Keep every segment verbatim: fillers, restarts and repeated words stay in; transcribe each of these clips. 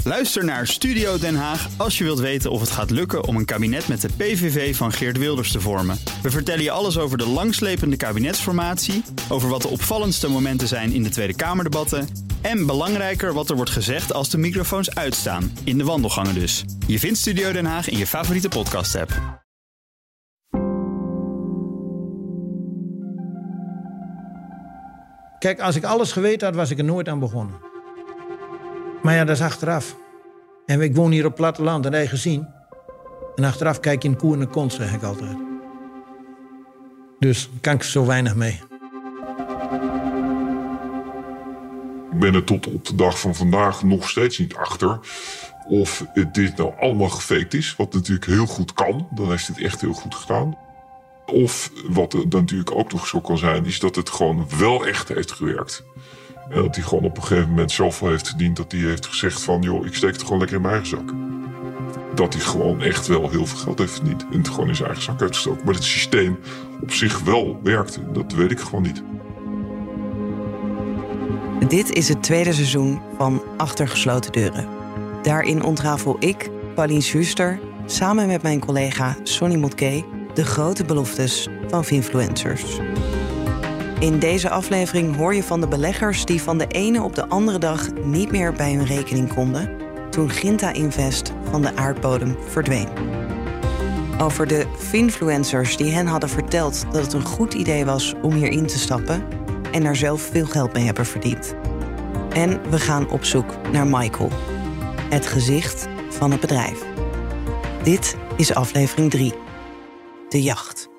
Luister naar Studio Den Haag als je wilt weten of het gaat lukken om een kabinet met de P V V van Geert Wilders te vormen. We vertellen je alles over de langslepende kabinetsformatie, over wat de opvallendste momenten zijn in de Tweede Kamerdebatten en belangrijker wat er wordt gezegd als de microfoons uitstaan, in de wandelgangen dus. Je vindt Studio Den Haag in je favoriete podcast-app. Kijk, als ik alles geweten had, was ik er nooit aan begonnen. Maar ja, dat is achteraf. En ik woon hier op het platteland, en dat heb je gezien. En achteraf kijk je in koe en de kont, zeg ik altijd. Dus kan ik zo weinig mee. Ik ben er tot op de dag van vandaag nog steeds niet achter of dit nou allemaal gefaked is. Wat natuurlijk heel goed kan, dan heeft het echt heel goed gedaan. Of wat er dan natuurlijk ook nog zo kan zijn, is dat het gewoon wel echt heeft gewerkt. En dat hij gewoon op een gegeven moment zoveel heeft verdiend dat hij heeft gezegd van, joh, ik steek het gewoon lekker in mijn eigen zak. Dat hij gewoon echt wel heel veel geld heeft verdiend en het gewoon in zijn eigen zak heeft gestoken. Maar het systeem op zich wel werkte, dat weet ik gewoon niet. Dit is het tweede seizoen van Achter gesloten deuren. Daarin ontrafel ik, Pauline Schuster, samen met mijn collega Sonny Motke de grote beloftes van Finfluencers. In deze aflevering hoor je van de beleggers die van de ene op de andere dag niet meer bij hun rekening konden toen Ginta Invest van de aardbodem verdween. Over de Finfluencers die hen hadden verteld dat het een goed idee was om hierin te stappen en daar zelf veel geld mee hebben verdiend. En we gaan op zoek naar Michael, het gezicht van het bedrijf. Dit is aflevering drie. De jacht.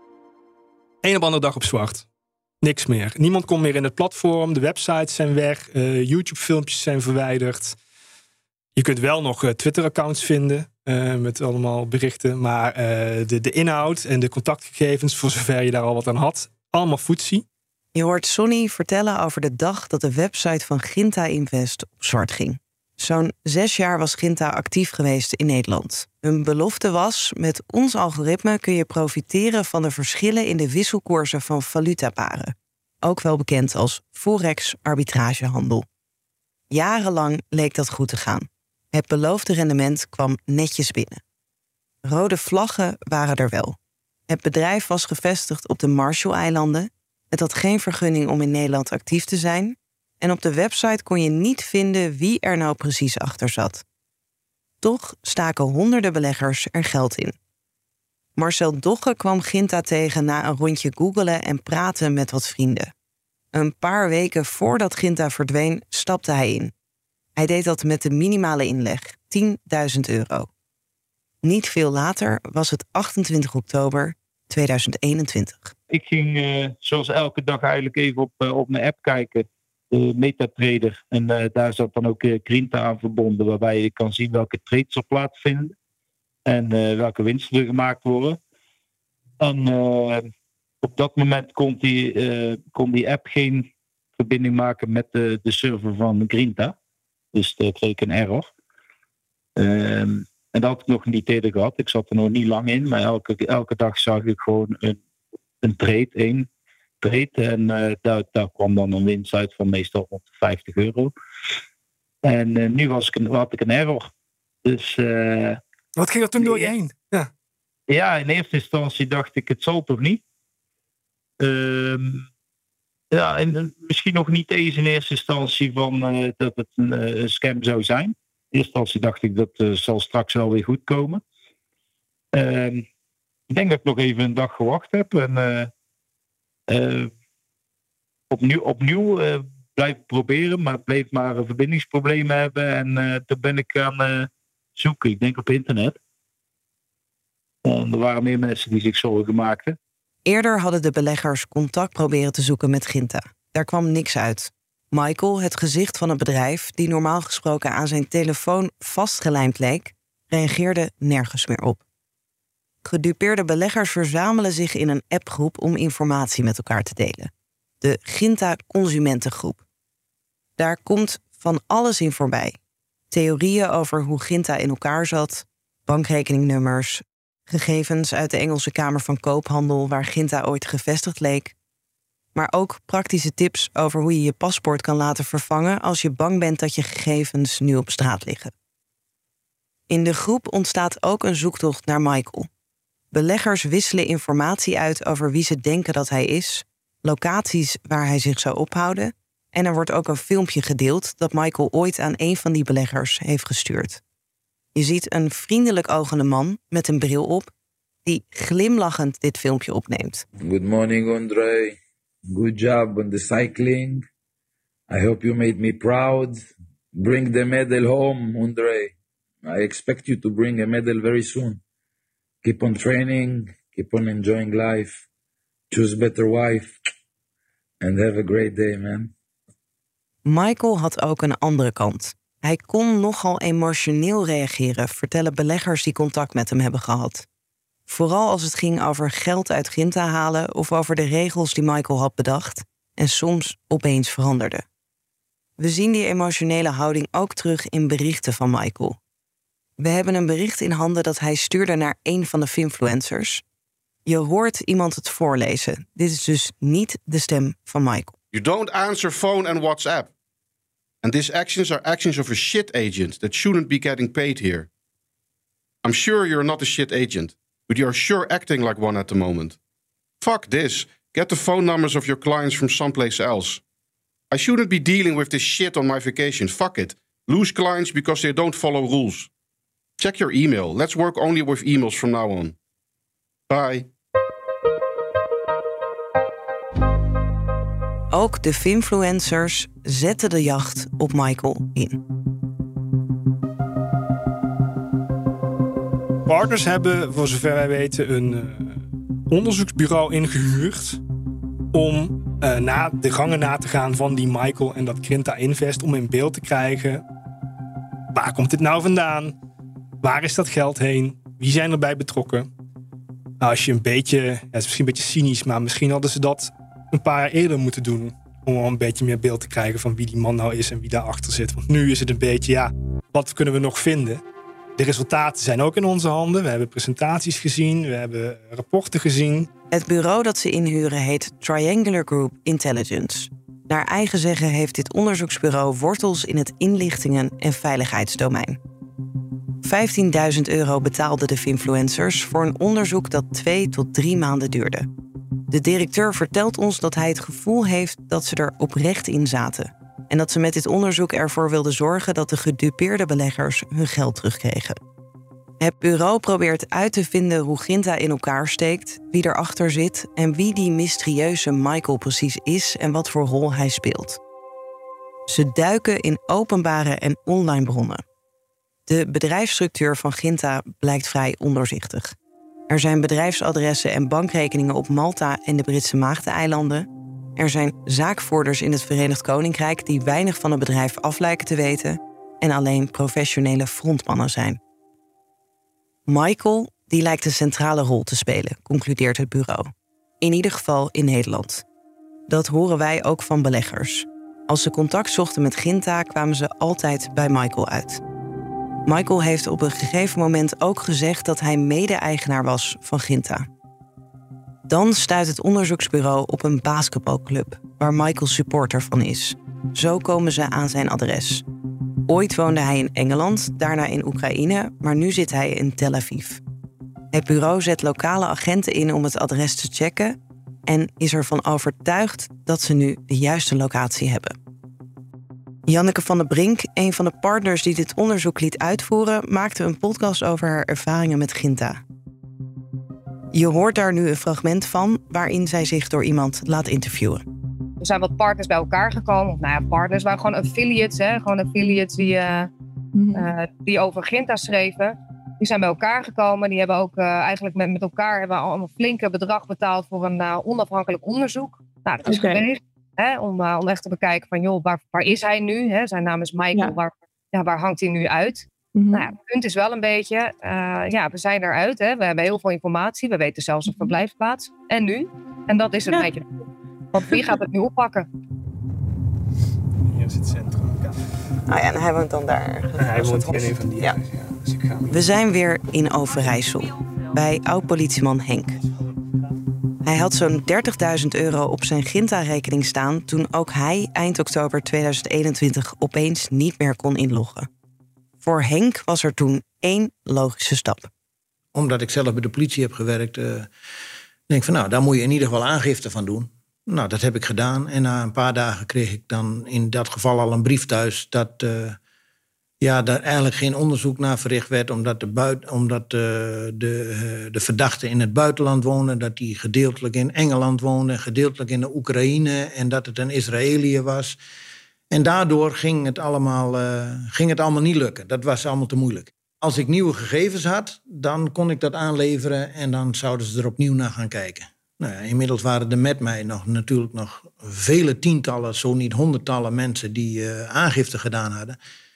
Een op andere dag op zwart. Niks meer. Niemand komt meer in het platform. De websites zijn weg. Uh, YouTube-filmpjes zijn verwijderd. Je kunt wel nog uh, Twitter-accounts vinden uh, met allemaal berichten. Maar uh, de, de inhoud en de contactgegevens, voor zover je daar al wat aan had, allemaal foetsie. Je hoort Sonny vertellen over de dag dat de website van Ginta Invest op zwart ging. Zo'n zes jaar was Ginta actief geweest in Nederland. Hun belofte was, met ons algoritme kun je profiteren van de verschillen in de wisselkoersen van valutaparen. Ook wel bekend als forex-arbitragehandel. Jarenlang leek dat goed te gaan. Het beloofde rendement kwam netjes binnen. Rode vlaggen waren er wel. Het bedrijf was gevestigd op de Marshall-eilanden. Het had geen vergunning om in Nederland actief te zijn. En op de website kon je niet vinden wie er nou precies achter zat. Toch staken honderden beleggers er geld in. Marcel Dogge kwam Ginta tegen na een rondje googelen en praten met wat vrienden. Een paar weken voordat Ginta verdween, stapte hij in. Hij deed dat met de minimale inleg, tienduizend euro. Niet veel later was het achtentwintig oktober tweeduizend eenentwintig. Ik ging uh, zoals elke dag eigenlijk even op, uh, op mijn app kijken. De MetaTrader. En uh, daar zat dan ook uh, Grinta aan verbonden, waarbij je kan zien welke trades er plaatsvinden en uh, welke winsten er gemaakt worden. En uh, op dat moment kon die, uh, kon die app geen verbinding maken met de, de server van Grinta. Dus dat kreeg ik een error. Um, en dat had ik nog niet eerder gehad. Ik zat er nog niet lang in, maar elke, elke dag zag ik gewoon een, een trade, één trade. En uh, daar, daar kwam dan een winst uit van meestal rond vijftig euro. En uh, nu was ik een, had ik een error. Dus, uh, Wat ging er toen door je heen? Ja. ja, in eerste instantie dacht ik, het zal toch niet? Um, ja, en misschien nog niet eens in eerste instantie van uh, dat het een, uh, een scam zou zijn. In eerste instantie dacht ik, dat uh, zal straks wel weer goed komen. Um, ik denk dat ik nog even een dag gewacht heb. En uh, uh, opnieuw, opnieuw uh, blijven proberen, maar bleef maar verbindingsproblemen hebben. En uh, toen ben ik gaan uh, zoeken, ik denk op internet. En er waren meer mensen die zich zorgen maakten. Eerder hadden de beleggers contact proberen te zoeken met Ginta. Daar kwam niks uit. Michael, het gezicht van het bedrijf, die normaal gesproken aan zijn telefoon vastgelijmd leek, reageerde nergens meer op. Gedupeerde beleggers verzamelen zich in een appgroep om informatie met elkaar te delen. De Ginta Consumentengroep. Daar komt van alles in voorbij. Theorieën over hoe Ginta in elkaar zat, bankrekeningnummers, gegevens uit de Engelse Kamer van Koophandel waar Ginta ooit gevestigd leek. Maar ook praktische tips over hoe je je paspoort kan laten vervangen als je bang bent dat je gegevens nu op straat liggen. In de groep ontstaat ook een zoektocht naar Michael. Beleggers wisselen informatie uit over wie ze denken dat hij is, locaties waar hij zich zou ophouden, en er wordt ook een filmpje gedeeld dat Michael ooit aan een van die beleggers heeft gestuurd. Je ziet een vriendelijk ogende man met een bril op die glimlachend dit filmpje opneemt. Good morning, Andre. Good job on the cycling. I hope you made me proud. Bring the medal home, Andre. I expect you to bring a medal very soon. Keep on training, keep on enjoying life. Choose better wife. And have a great day, man. Michael had ook een andere kant. Hij kon nogal emotioneel reageren, vertellen beleggers die contact met hem hebben gehad. Vooral als het ging over geld uit Ginta halen of over de regels die Michael had bedacht en soms opeens veranderden. We zien die emotionele houding ook terug in berichten van Michael. We hebben een bericht in handen dat hij stuurde naar een van de Finfluencers. Je hoort iemand het voorlezen. Dit is dus niet de stem van Michael. You don't answer phone and WhatsApp. And these actions are actions of a shit agent that shouldn't be getting paid here. I'm sure you're not a shit agent, but you're sure acting like one at the moment. Fuck this. Get the phone numbers of your clients from someplace else. I shouldn't be dealing with this shit on my vacation. Fuck it. Lose clients because they don't follow rules. Check your email. Let's work only with emails from now on. Bye. Ook de Finfluencers zetten de jacht op Michael in. Partners hebben, voor zover wij weten, een uh, onderzoeksbureau ingehuurd om uh, na, de gangen na te gaan van die Michael en dat Grinta Invest, om in beeld te krijgen: waar komt dit nou vandaan? Waar is dat geld heen? Wie zijn erbij betrokken? Nou, als je een beetje, ja, het is misschien een beetje cynisch, maar misschien hadden ze dat een paar jaar eerder moeten doen, om al een beetje meer beeld te krijgen van wie die man nou is en wie daarachter zit. Want nu is het een beetje, ja, wat kunnen we nog vinden? De resultaten zijn ook in onze handen. We hebben presentaties gezien, we hebben rapporten gezien. Het bureau dat ze inhuren heet Triangular Group Intelligence. Naar eigen zeggen heeft dit onderzoeksbureau wortels in het inlichtingen- en veiligheidsdomein. vijftienduizend euro betaalden de Finfluencers voor een onderzoek dat twee tot drie maanden duurde. De directeur vertelt ons dat hij het gevoel heeft dat ze er oprecht in zaten. En dat ze met dit onderzoek ervoor wilden zorgen dat de gedupeerde beleggers hun geld terugkregen. Het bureau probeert uit te vinden hoe Ginta in elkaar steekt, wie erachter zit en wie die mysterieuze Michael precies is en wat voor rol hij speelt. Ze duiken in openbare en online bronnen. De bedrijfsstructuur van Ginta blijkt vrij ondoorzichtig. Er zijn bedrijfsadressen en bankrekeningen op Malta en de Britse Maagdeneilanden. Er zijn zaakvoerders in het Verenigd Koninkrijk die weinig van het bedrijf af lijken te weten en alleen professionele frontmannen zijn. Michael die lijkt een centrale rol te spelen, concludeert het bureau. In ieder geval in Nederland. Dat horen wij ook van beleggers. Als ze contact zochten met Ginta kwamen ze altijd bij Michael uit. Michael heeft op een gegeven moment ook gezegd dat hij mede-eigenaar was van Ginta. Dan stuit het onderzoeksbureau op een basketbalclub waar Michael supporter van is. Zo komen ze aan zijn adres. Ooit woonde hij in Engeland, daarna in Oekraïne, maar nu zit hij in Tel Aviv. Het bureau zet lokale agenten in om het adres te checken en is ervan overtuigd dat ze nu de juiste locatie hebben. Janneke van der Brink, een van de partners die dit onderzoek liet uitvoeren, maakte een podcast over haar ervaringen met Ginta. Je hoort daar nu een fragment van waarin zij zich door iemand laat interviewen. Er zijn wat partners bij elkaar gekomen. Of, nou ja, partners waren gewoon affiliates. Hè? Gewoon affiliates die, uh, uh, die over Ginta schreven. Die zijn bij elkaar gekomen. Die hebben ook uh, eigenlijk met, met elkaar hebben allemaal flinke bedrag betaald voor een uh, onafhankelijk onderzoek. Nou, dat is okay. geweest. Hè? Om, uh, om echt te bekijken van, joh, waar, waar is hij nu? Hè? Zijn naam is Michael. Ja. Waar, ja, waar hangt hij nu uit? Mm-hmm. Nou ja, het punt is wel een beetje, uh, ja, we zijn eruit. Hè? We hebben heel veel informatie. We weten zelfs een verblijfplaats. En nu? En dat is het ja. beetje. Want wie gaat het nu oppakken? Hier is het centrum. Ja. Nou ja, en hij woont dan daar. En hij woont hier in een van die ja. huizen. Ja. Dus ik ga we zijn weer in Overijssel. Bij oud-politieman Henk. Hij had zo'n dertigduizend euro op zijn Ginta-rekening staan toen ook hij eind oktober tweeduizend eenentwintig opeens niet meer kon inloggen. Voor Henk was er toen één logische stap. Omdat ik zelf bij de politie heb gewerkt, uh, denk ik van nou, daar moet je in ieder geval aangifte van doen. Nou, dat heb ik gedaan. En na een paar dagen kreeg ik dan in dat geval al een brief thuis dat uh, ja, daar eigenlijk geen onderzoek naar verricht werd, omdat de, buit, omdat, uh, de, uh, de verdachte in het buitenland woonde, dat die gedeeltelijk in Engeland woonde, gedeeltelijk in de Oekraïne en dat het een Israëliër was. En daardoor ging het allemaal, uh, ging het allemaal niet lukken. Dat was allemaal te moeilijk. Als ik nieuwe gegevens had, dan kon ik dat aanleveren en dan zouden ze er opnieuw naar gaan kijken. Nou ja, inmiddels waren er met mij nog, natuurlijk nog vele tientallen, zo niet honderdtallen mensen die uh, aangifte gedaan hadden.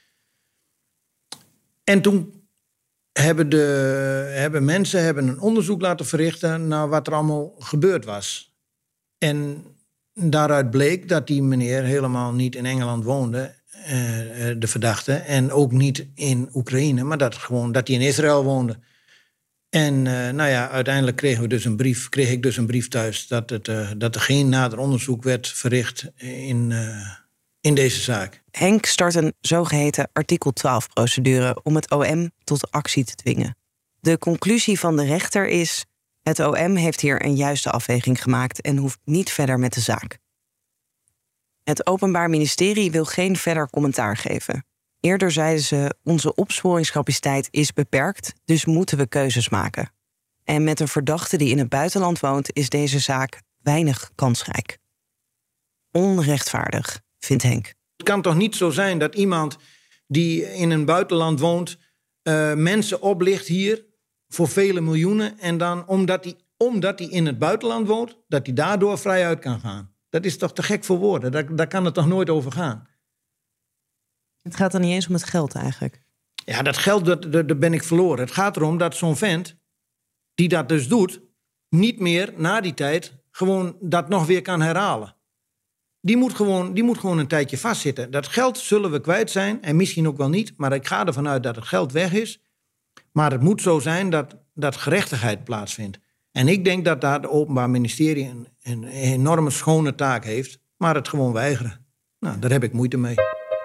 En toen hebben, de, hebben mensen hebben een onderzoek laten verrichten naar wat er allemaal gebeurd was. En daaruit bleek dat die meneer helemaal niet in Engeland woonde, uh, de verdachte, en ook niet in Oekraïne, maar dat, gewoon, dat hij in Israël woonde. En uh, nou ja, uiteindelijk kregen we dus een brief, kreeg ik dus een brief thuis dat, het, uh, dat er geen nader onderzoek werd verricht in, uh, in deze zaak. Henk start een zogeheten artikel twaalf procedure om het O M tot actie te dwingen. De conclusie van de rechter is: het O M heeft hier een juiste afweging gemaakt en hoeft niet verder met de zaak. Het Openbaar Ministerie wil geen verder commentaar geven. Eerder zeiden ze: onze opsporingscapaciteit is beperkt, dus moeten we keuzes maken. En met een verdachte die in het buitenland woont, is deze zaak weinig kansrijk. Onrechtvaardig, vindt Henk. Het kan toch niet zo zijn dat iemand die in een buitenland woont uh, mensen oplicht hier voor vele miljoenen en dan omdat hij omdat hij in het buitenland woont, dat hij daardoor vrij uit kan gaan. Dat is toch te gek voor woorden? Daar, daar kan het toch nooit over gaan? Het gaat dan niet eens om het geld eigenlijk. Ja, dat geld, dat, dat, dat ben ik verloren. Het gaat erom dat zo'n vent, die dat dus doet, niet meer na die tijd gewoon dat nog weer kan herhalen. Die moet gewoon, die moet gewoon een tijdje vastzitten. Dat geld zullen we kwijt zijn, en misschien ook wel niet, maar ik ga ervan uit dat het geld weg is. Maar het moet zo zijn dat, dat gerechtigheid plaatsvindt. En ik denk dat daar het Openbaar Ministerie een, een enorme schone taak heeft, maar het gewoon weigeren. Nou, daar heb ik moeite mee.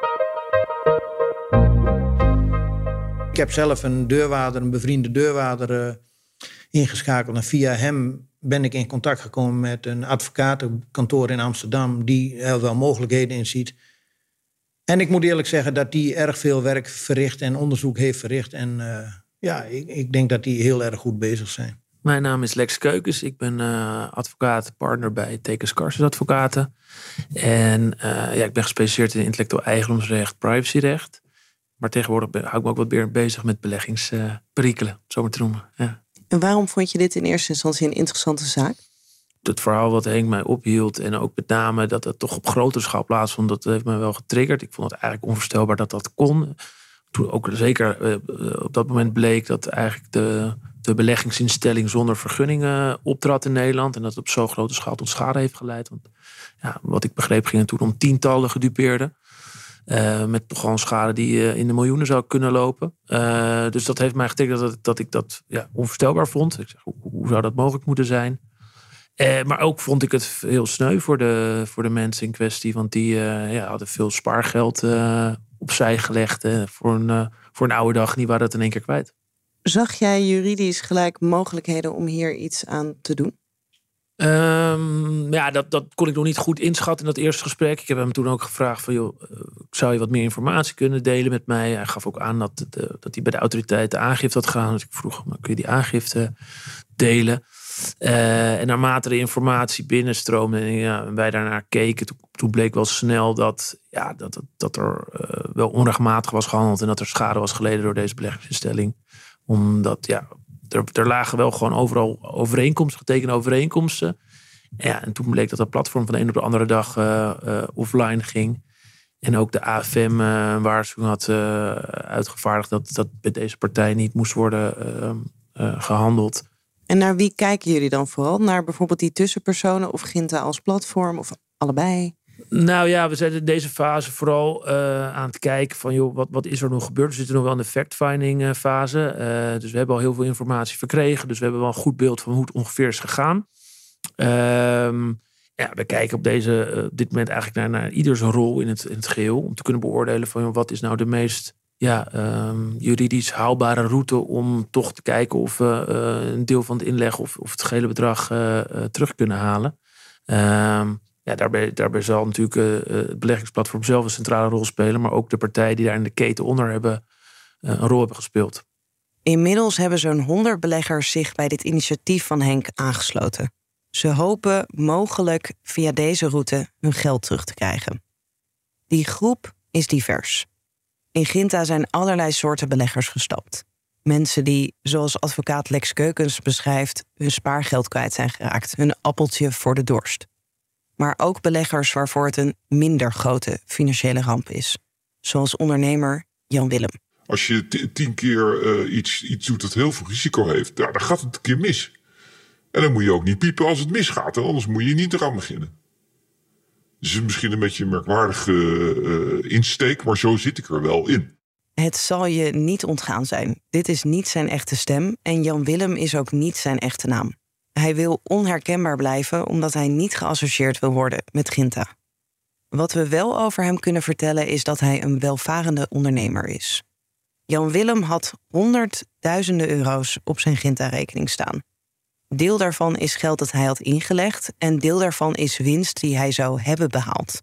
Ik heb zelf een deurwaarder, een bevriende deurwaarder uh, ingeschakeld. En via hem ben ik in contact gekomen met een advocatenkantoor in Amsterdam die heel wel mogelijkheden inziet. En ik moet eerlijk zeggen dat die erg veel werk verricht en onderzoek heeft verricht. En uh, ja, ik, ik denk dat die heel erg goed bezig zijn. Mijn naam is Lex Keukens. Ik ben uh, advocaat, partner bij Tekens Karstens Advocaten. En uh, ja, ik ben gespecialiseerd in intellectueel eigendomsrecht, privacyrecht. Maar tegenwoordig ben, hou ik me ook wat meer bezig met beleggingsperikelen, uh, zo maar te noemen. Ja. En waarom vond je dit in eerste instantie een interessante zaak? Het verhaal wat Henk mij ophield en ook met name dat het toch op grotere schaal plaatsvond, dat heeft mij wel getriggerd. Ik vond het eigenlijk onvoorstelbaar dat dat kon. Toen ook zeker uh, op dat moment bleek dat eigenlijk de, de beleggingsinstelling zonder vergunningen optrad in Nederland. En dat het op zo'n grote schaal tot schade heeft geleid. Want ja, wat ik begreep ging het toen om tientallen gedupeerden. Uh, met toch gewoon schade die uh, in de miljoenen zou kunnen lopen. Uh, dus dat heeft mij getriggerd dat, dat ik dat ja, onvoorstelbaar vond. Ik zeg, hoe, hoe zou dat mogelijk moeten zijn? Uh, maar ook vond ik het heel sneu voor de, voor de mensen in kwestie. Want die uh, ja, hadden veel spaargeld uh, opzij gelegd. Uh, voor, een, uh, voor een oude dag. Die waren dat in één keer kwijt. Zag jij juridisch gelijk mogelijkheden om hier iets aan te doen? Um, ja, dat, dat kon ik nog niet goed inschatten in dat eerste gesprek. Ik heb hem toen ook gevraagd van, joh, zou je wat meer informatie kunnen delen met mij? Hij gaf ook aan dat, de, dat hij bij de autoriteit de aangifte had gedaan. Dus ik vroeg, maar kun je die aangifte delen? Uh, en naarmate de informatie binnenstroomde en ja, wij daarnaar keken, toen, toen bleek wel snel dat, ja, dat, dat er uh, wel onrechtmatig was gehandeld en dat er schade was geleden door deze beleggingsinstelling. Omdat, ja, er, er lagen wel gewoon overal overeenkomsten, getekende overeenkomsten. Ja, en toen bleek dat het platform van de een op de andere dag uh, uh, offline ging. En ook de A F M uh, een waarschuwing had uh, uitgevaardigd dat, dat bij deze partij niet moest worden uh, uh, gehandeld. En naar wie kijken jullie dan vooral? Naar bijvoorbeeld die tussenpersonen of Ginta als platform of allebei? Nou ja, we zijn in deze fase vooral uh, aan het kijken van, joh, wat, wat is er nog gebeurd? We zitten nog wel in de fact-finding uh, fase. Uh, dus we hebben al heel veel informatie verkregen. Dus we hebben wel een goed beeld van hoe het ongeveer is gegaan. Uh, ja, we kijken op deze, uh, dit moment eigenlijk naar, naar ieder zijn rol in het, in het geheel. Om te kunnen beoordelen van, joh, wat is nou de meest ja, um, juridisch haalbare route om toch te kijken of we uh, een deel van het inleg of, of het gehele bedrag uh, uh, terug kunnen halen. Um, ja, daarbij, daarbij zal natuurlijk uh, het beleggingsplatform zelf een centrale rol spelen, maar ook de partijen die daar in de keten onder hebben uh, een rol hebben gespeeld. Inmiddels hebben zo'n honderd beleggers zich bij dit initiatief van Henk aangesloten. Ze hopen mogelijk via deze route hun geld terug te krijgen. Die groep is divers. In Ginta zijn allerlei soorten beleggers gestapt. Mensen die, zoals advocaat Lex Keukens beschrijft, hun spaargeld kwijt zijn geraakt, hun appeltje voor de dorst. Maar ook beleggers waarvoor het een minder grote financiële ramp is. Zoals ondernemer Jan Willem. Als je t- tien keer uh, iets, iets doet dat heel veel risico heeft, ja, dan gaat het een keer mis. En dan moet je ook niet piepen als het misgaat, en anders moet je niet eraan beginnen. Dus het is misschien een beetje een merkwaardige uh, insteek, maar zo zit ik er wel in. Het zal je niet ontgaan zijn. Dit is niet zijn echte stem en Jan Willem is ook niet zijn echte naam. Hij wil onherkenbaar blijven omdat hij niet geassocieerd wil worden met Ginta. Wat we wel over hem kunnen vertellen is dat hij een welvarende ondernemer is. Jan Willem had honderdduizenden euro's op zijn Ginta-rekening staan. Deel daarvan is geld dat hij had ingelegd en deel daarvan is winst die hij zou hebben behaald.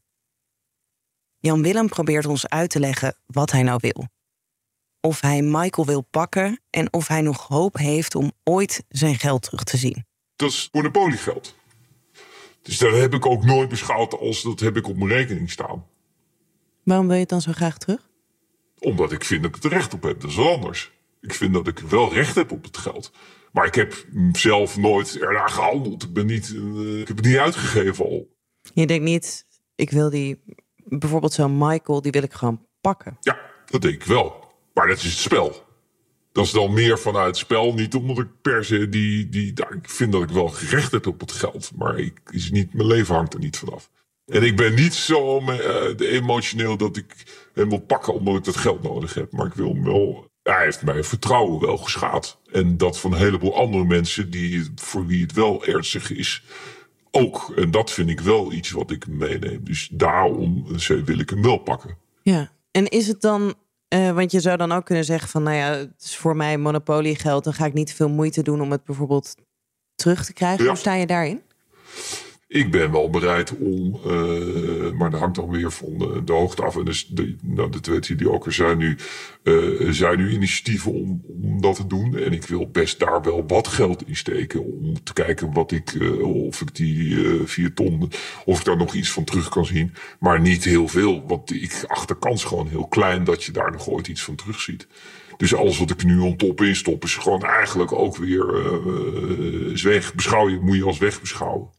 Jan Willem probeert ons uit te leggen wat hij nou wil. Of hij Michael wil pakken en of hij nog hoop heeft om ooit zijn geld terug te zien. Dat is monopoliegeld. Dus dat heb ik ook nooit beschouwd als dat heb ik op mijn rekening staan. Waarom wil je het dan zo graag terug? Omdat ik vind dat ik er recht op heb. Dat is wel anders. Ik vind dat ik wel recht heb op het geld. Maar ik heb zelf nooit ernaar gehandeld. Ik, ben niet, uh, ik heb het niet uitgegeven al. Je denkt niet, ik wil die, bijvoorbeeld zo'n Michael, die wil ik gewoon pakken. Ja, dat denk ik wel. Maar dat is het spel. Dat is dan meer vanuit het spel. Niet omdat ik per se die... die nou, ik vind dat ik wel recht heb op het geld. Maar ik, is niet, mijn leven hangt er niet vanaf. En ik ben niet zo uh, emotioneel dat ik hem wil pakken omdat ik dat geld nodig heb. Maar ik wil hem wel... Hij heeft mijn vertrouwen wel geschaad. En dat van een heleboel andere mensen die, voor wie het wel ernstig is, ook. En dat vind ik wel iets wat ik meeneem. Dus daarom wil ik hem wel pakken. Ja, en is het dan... Uh, want je zou dan ook kunnen zeggen van, nou ja, het is voor mij monopoliegeld, dan ga ik niet veel moeite doen om het bijvoorbeeld terug te krijgen. Ja. Hoe sta je daarin? Ik ben wel bereid om, uh, maar dat hangt dan weer van de, de hoogte af. En dus de, nou, de twee die ook er zijn nu, uh, zijn nu initiatieven om, om dat te doen. En ik wil best daar wel wat geld in steken om te kijken wat ik, uh, of ik die uh, vier ton, of ik daar nog iets van terug kan zien. Maar niet heel veel, want ik acht de kans gewoon heel klein dat je daar nog ooit iets van terug ziet. Dus alles wat ik nu on top in stop is gewoon eigenlijk ook weer uh, is weg. Beschouw je, moet je als weg beschouwen.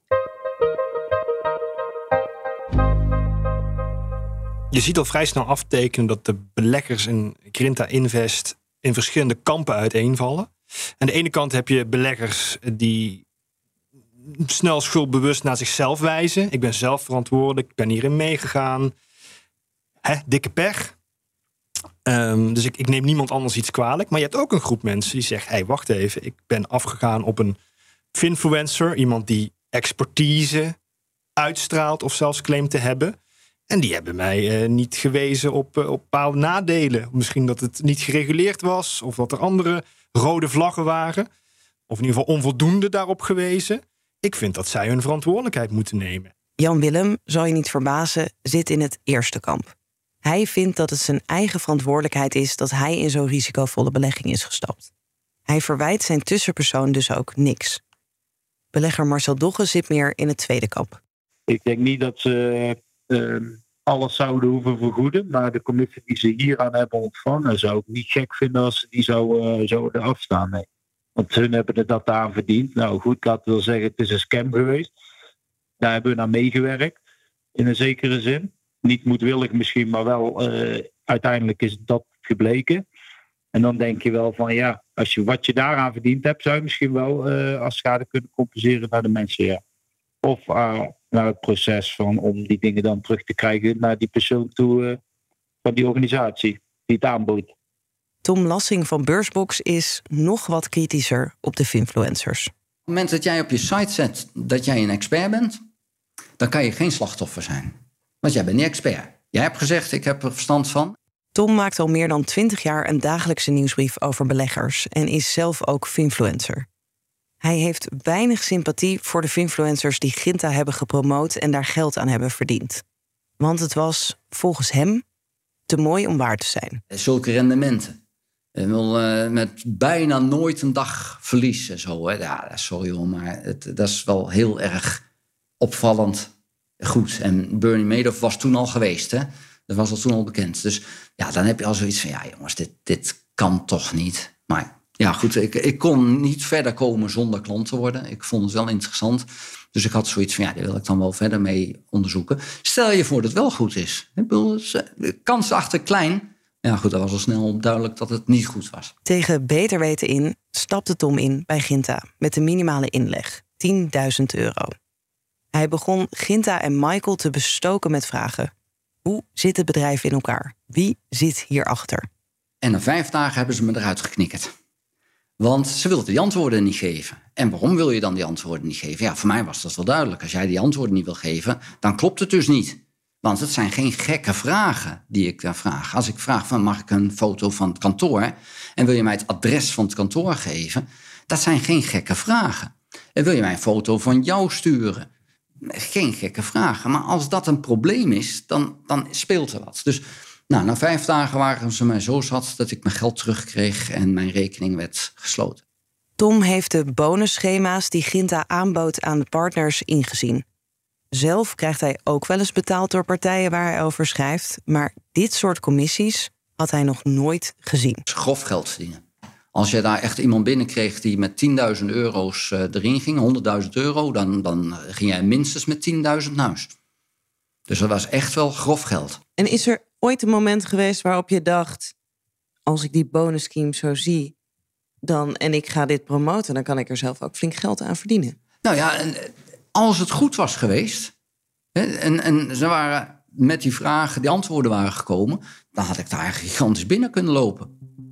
Je ziet al vrij snel aftekenen dat de beleggers in Grinta Invest in verschillende kampen uiteenvallen. Aan de ene kant heb je beleggers die snel schuldbewust naar zichzelf wijzen. Ik ben zelf verantwoordelijk, ik ben hierin meegegaan. Hè, dikke pech. Um, dus ik, ik neem niemand anders iets kwalijk. Maar je hebt ook een groep mensen die zeggen, hé, hey, wacht even, ik ben afgegaan op een finfluencer, iemand die expertise uitstraalt of zelfs claimt te hebben. En die hebben mij uh, niet gewezen op, uh, op bepaalde nadelen. Misschien dat het niet gereguleerd was, of dat er andere rode vlaggen waren. Of in ieder geval onvoldoende daarop gewezen. Ik vind dat zij hun verantwoordelijkheid moeten nemen. Jan Willem, zal je niet verbazen, zit in het eerste kamp. Hij vindt dat het zijn eigen verantwoordelijkheid is dat hij in zo'n risicovolle belegging is gestapt. Hij verwijt zijn tussenpersoon dus ook niks. Belegger Marcel Dogge zit meer in het tweede kamp. Ik denk niet dat ze uh, alles zouden hoeven vergoeden, maar de commissie die ze hieraan hebben ontvangen zou ik niet gek vinden als ze die zouden uh, zouden afstaan. Nee. Want hun hebben er dat aan verdiend. Nou goed, laten we wel zeggen, het is een scam geweest. Daar hebben we aan meegewerkt, in een zekere zin. Niet moedwillig misschien, maar wel uh, uiteindelijk is dat gebleken. En dan denk je wel van ja, als je wat je daaraan verdiend hebt, zou je misschien wel uh, als schade kunnen compenseren naar de mensen. Ja. Of uh, naar het proces van om die dingen dan terug te krijgen naar die persoon toe uh, van die organisatie die het aanbood. Tom Lassing van Beursbox is nog wat kritischer op de finfluencers. Op het moment dat jij op je site zet dat jij een expert bent, dan kan je geen slachtoffer zijn. Want jij bent niet expert. Jij hebt gezegd, ik heb er verstand van. Tom maakt al meer dan twintig jaar een dagelijkse nieuwsbrief over beleggers en is zelf ook finfluencer. Hij heeft weinig sympathie voor de finfluencers die Ginta hebben gepromoot en daar geld aan hebben verdiend. Want het was, volgens hem, te mooi om waar te zijn. Zulke rendementen. Uh, met bijna nooit een dag verlies en zo. Hè. Ja, sorry hoor, maar het, dat is wel heel erg opvallend goed. En Bernie Madoff was toen al geweest, hè. Dat was al toen al bekend. Dus ja, dan heb je al zoiets van, ja jongens, dit, dit kan toch niet. Maar ja, goed, ik, ik kon niet verder komen zonder klant te worden. Ik vond het wel interessant. Dus ik had zoiets van, ja, daar wil ik dan wel verder mee onderzoeken. Stel je voor dat het wel goed is. Ik bedoel, de kans achter klein. Ja, goed, dat was al snel duidelijk dat het niet goed was. Tegen beter weten in stapte Tom in bij Ginta met de minimale inleg, tienduizend euro. Hij begon Ginta en Michael te bestoken met vragen. Hoe zit het bedrijf in elkaar? Wie zit hierachter? En na vijf dagen hebben ze me eruit geknikkerd. Want ze wilden die antwoorden niet geven. En waarom wil je dan die antwoorden niet geven? Ja, voor mij was dat wel duidelijk. Als jij die antwoorden niet wil geven, dan klopt het dus niet. Want het zijn geen gekke vragen die ik dan vraag. Als ik vraag van mag ik een foto van het kantoor en wil je mij het adres van het kantoor geven, dat zijn geen gekke vragen. En wil je mij een foto van jou sturen? Geen gekke vragen. Maar als dat een probleem is, dan, dan speelt er wat. Dus nou, na vijf dagen waren ze mij zo zat dat ik mijn geld terugkreeg en mijn rekening werd gesloten. Tom heeft de bonusschema's die Ginta aanbood aan de partners ingezien. Zelf krijgt hij ook wel eens betaald door partijen waar hij over schrijft. Maar dit soort commissies had hij nog nooit gezien. Grof geld verdienen. Als je daar echt iemand binnenkreeg die met tienduizend euro's erin ging, honderdduizend euro, dan, dan ging jij minstens met tienduizend naar huis. Dus dat was echt wel grof geld. En is er ooit een moment geweest waarop je dacht, als ik die bonusscheme zo zie, dan en ik ga dit promoten, dan kan ik er zelf ook flink geld aan verdienen? Nou ja, en als het goed was geweest, en, en ze waren met die vragen, die antwoorden waren gekomen, dan had ik daar gigantisch binnen kunnen lopen.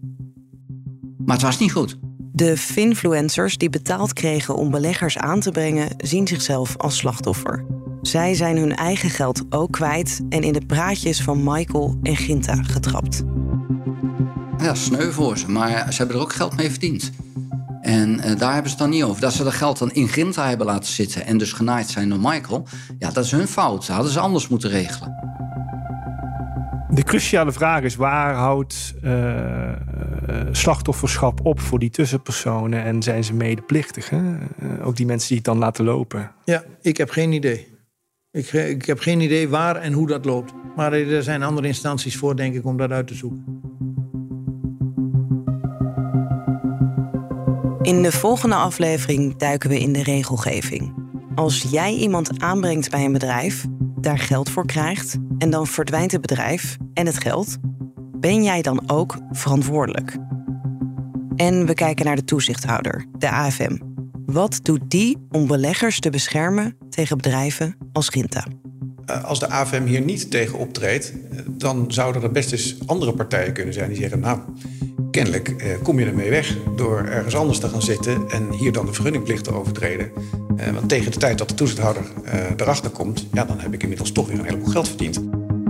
Maar het was niet goed. De finfluencers die betaald kregen om beleggers aan te brengen, zien zichzelf als slachtoffer. Zij zijn hun eigen geld ook kwijt en in de praatjes van Michael en Ginta getrapt. Ja, sneu voor ze, maar ze hebben er ook geld mee verdiend. En uh, daar hebben ze het dan niet over. Dat ze dat geld dan in Ginta hebben laten zitten en dus genaaid zijn door Michael, ja, dat is hun fout. Dat hadden ze anders moeten regelen. De cruciale vraag is, waar houdt uh, slachtofferschap op voor die tussenpersonen en zijn ze medeplichtig? Hè? Uh, ook die mensen die het dan laten lopen. Ja, ik heb geen idee. Ik, ik heb geen idee waar en hoe dat loopt. Maar er zijn andere instanties voor, denk ik, om dat uit te zoeken. In de volgende aflevering duiken we in de regelgeving. Als jij iemand aanbrengt bij een bedrijf, daar geld voor krijgt en dan verdwijnt het bedrijf en het geld, ben jij dan ook verantwoordelijk? En we kijken naar de toezichthouder, de A F M. Wat doet die om beleggers te beschermen tegen bedrijven als Ginta? Als de A F M hier niet tegen optreedt, dan zouden er best eens andere partijen kunnen zijn die zeggen, nou, kennelijk eh, kom je ermee weg door ergens anders te gaan zitten en hier dan de vergunningplicht te overtreden. Eh, want tegen de tijd dat de toezichthouder eh, erachter komt, ja, dan heb ik inmiddels toch weer een heleboel geld verdiend.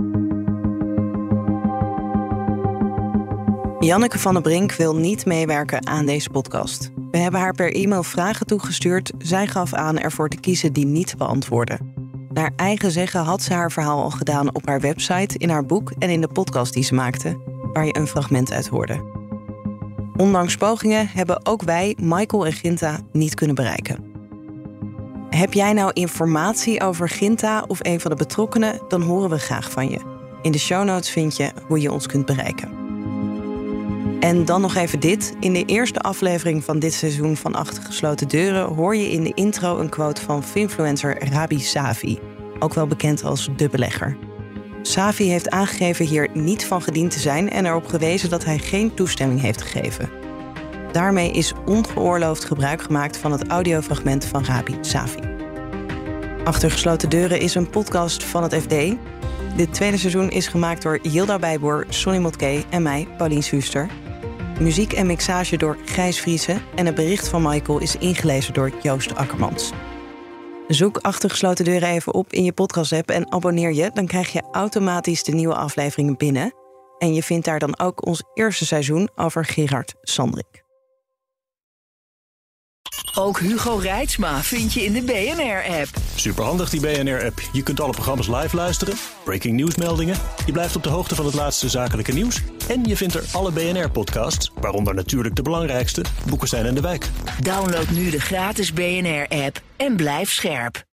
Janneke van der Brink wil niet meewerken aan deze podcast. We hebben haar per e-mail vragen toegestuurd. Zij gaf aan ervoor te kiezen die niet te beantwoorden. Naar eigen zeggen had ze haar verhaal al gedaan op haar website, in haar boek en in de podcast die ze maakte, waar je een fragment uit hoorde. Ondanks pogingen hebben ook wij, Michael en Ginta, niet kunnen bereiken. Heb jij nou informatie over Ginta of een van de betrokkenen, dan horen we graag van je. In de show notes vind je hoe je ons kunt bereiken. En dan nog even dit. In de eerste aflevering van dit seizoen van Achter Gesloten Deuren hoor je in de intro een quote van finfluencer Rabi Savi, ook wel bekend als de belegger. Savi heeft aangegeven hier niet van gediend te zijn en erop gewezen dat hij geen toestemming heeft gegeven. Daarmee is ongeoorloofd gebruik gemaakt van het audiofragment van Rabi Savi. Achter Gesloten Deuren is een podcast van het F D. Dit tweede seizoen is gemaakt door Yilda Bijboer, Sonny Motke en mij, Paulien Schuster. Muziek en mixage door Gijs Vriesen en het bericht van Michael is ingelezen door Joost Akkermans. Zoek Achter Gesloten Deuren even op in je podcast-app en abonneer je. Dan krijg je automatisch de nieuwe afleveringen binnen. En je vindt daar dan ook ons eerste seizoen over Gerard Sandrik. Ook Hugo Reitsma vind je in de B N R-app. Superhandig die B N R-app. Je kunt alle programma's live luisteren, breaking nieuwsmeldingen. Je blijft op de hoogte van het laatste zakelijke nieuws. En je vindt er alle B N R-podcasts, waaronder natuurlijk de belangrijkste, Boekenstein en de Wijk. Download nu de gratis B N R-app en blijf scherp.